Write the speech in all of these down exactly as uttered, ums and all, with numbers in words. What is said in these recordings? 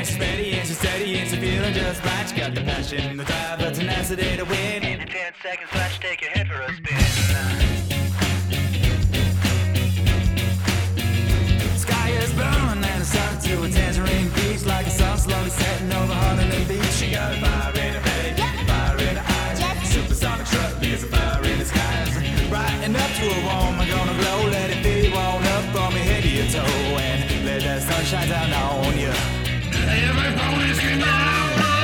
and she's ready and she's steady and she's feeling just right. She got the passion, the drive, the tenacity to win. In ten seconds, let's take your head for a spin. Sky is burning and it's up to a tangerine beach, like a sun slowly setting over Honolulu Beach. She got a fire in her belly, fire in her eyes. Supersonic truck, there's a fire in the skies. Brighten up to a warm, I'm gonna glow. Let it be warm up from your head to your toe, and let that sunshine down on you. Everybody's screaming out.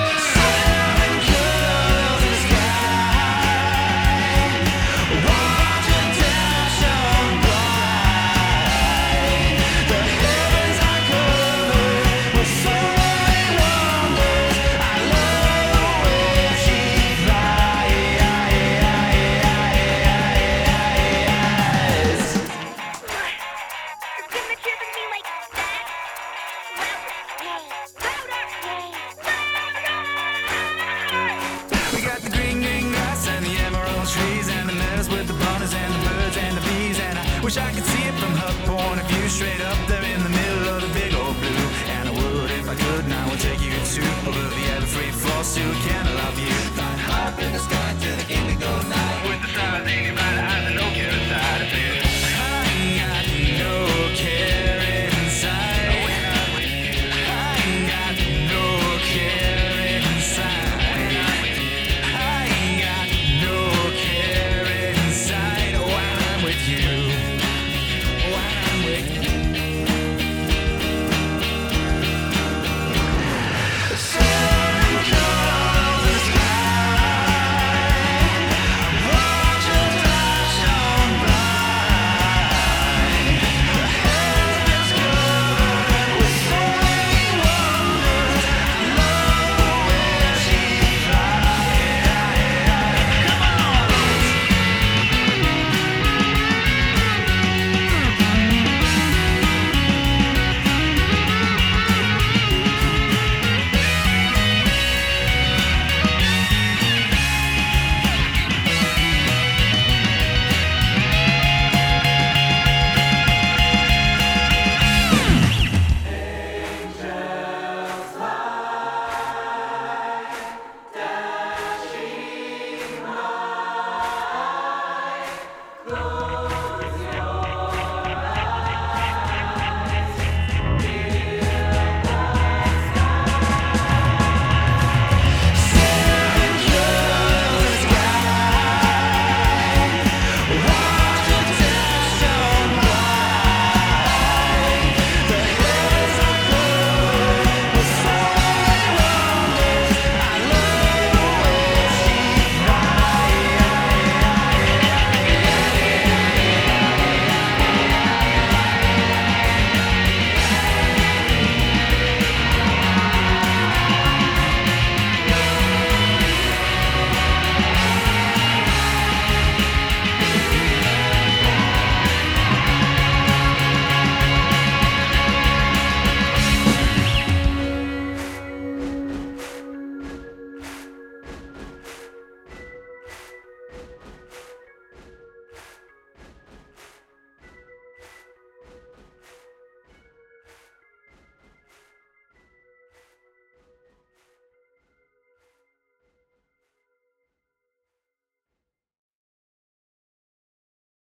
Wish I could see it from her point of view, straight up there in the middle of the big old blue. And I would if I could, and I would take you to above the ever free fall, so can I love you? Flying high up in the sky to the indigo night with the stars.